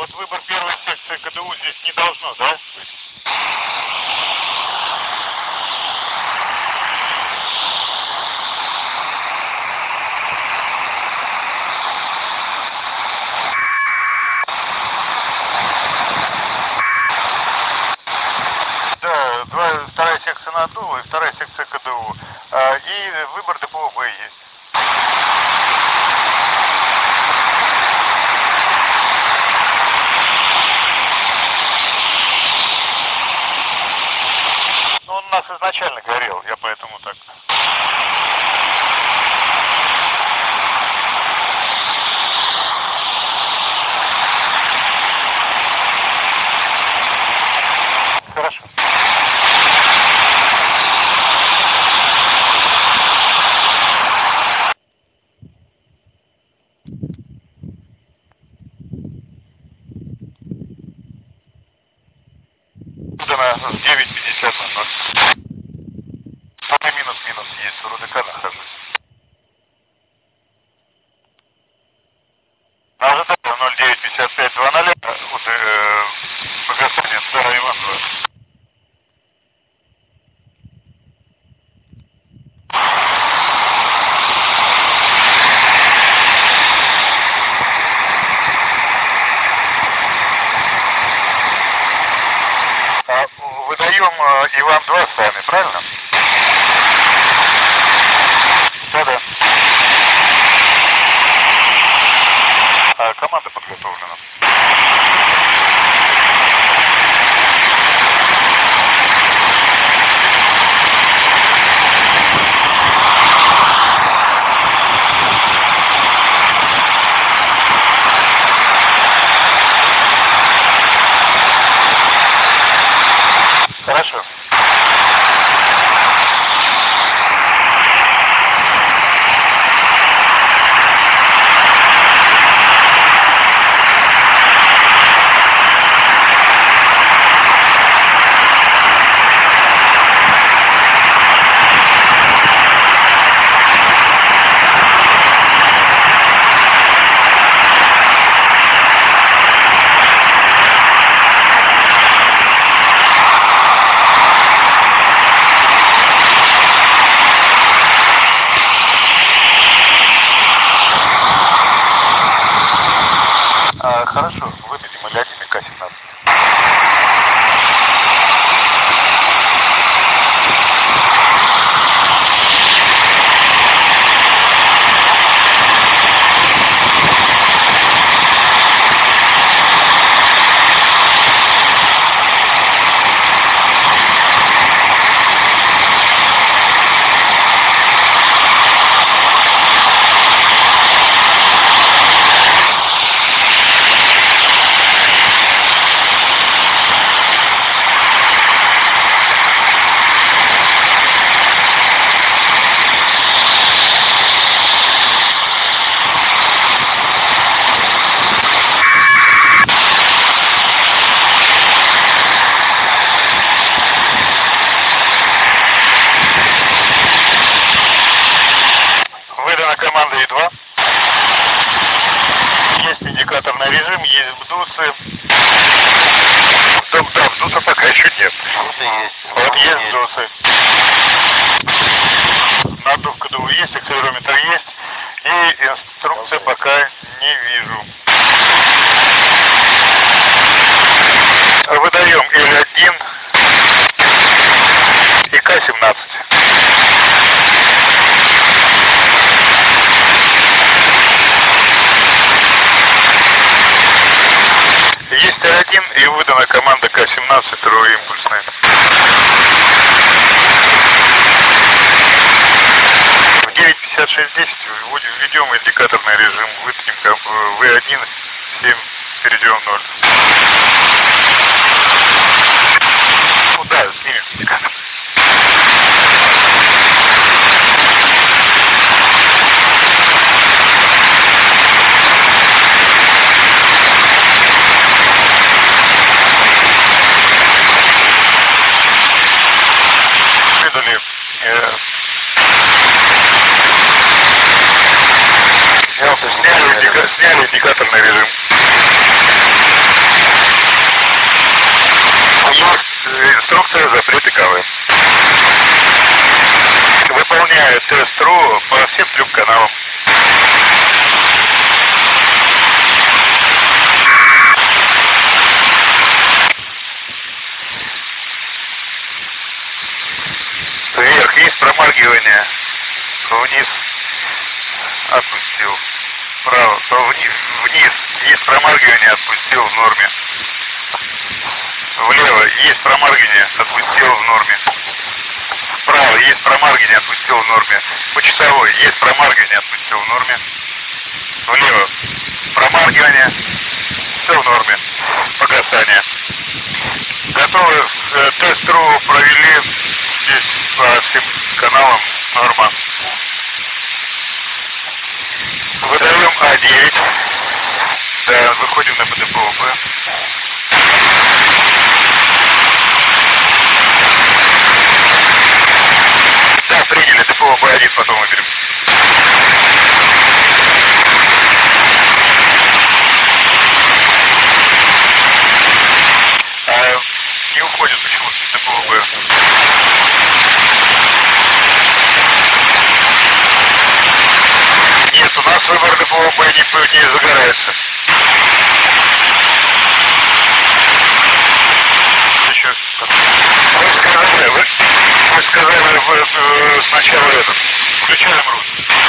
вот выбор первой секции КДУ здесь не должно, да? Да, вторая секция на ДУ и вторая секция КДУ. И выбор ДПО Б есть. Ну, он у нас изначально горел, я поэтому так. Хорошо. В 9:50. Пока минус-минус есть, в РУДК нахожусь. На ожидание 09:55:00 погашение Старый Иван-2. Выдаем Иван-2 сами, правильно? Да-да. Команда подготовлена. Хорошо. Хорошо, выдадим Иль-1 и К-17. Выдана команда И-2. Есть индикаторный режим, есть БДУСы. Да, БДУСа пока еще нет. Вот есть БДУСы. Надув КДУ есть, акселерометр есть. И инструкция пока не вижу. Выдаем Иль-1 и К-17. Есть Иль-1 и выдана команда К-17 троеимпульсная. В 9:56:10 введем индикаторный режим, выдадим В1 7/0. Ну да, снимем индикатор. Сняли индикаторный режим. Инструкция запреты КВ. Выполняю тест-ру по всем 3 каналам. Вверх есть промаргивание. Вниз отпустил. Вправо, вниз есть промаргивание, отпустил в норме. Влево есть промаргивание, отпустил в норме. Вправо есть промаргивание, отпустил в норме. По часовой есть промаргивание, отпустил в норме. Влево промаргивание, все в норме. Погасание. Готовы. Тест-ру провели. Здесь по всем каналам норма. Выдаем А9. Да, выходим на ПДПОП. Да, приняли ДПО Б1, потом выберем. Не уходит почему-то ДПО Б. Нет, у нас выбор ДПО Б не загорается. Еще. Вы сказали сначала этот. Включаем рут.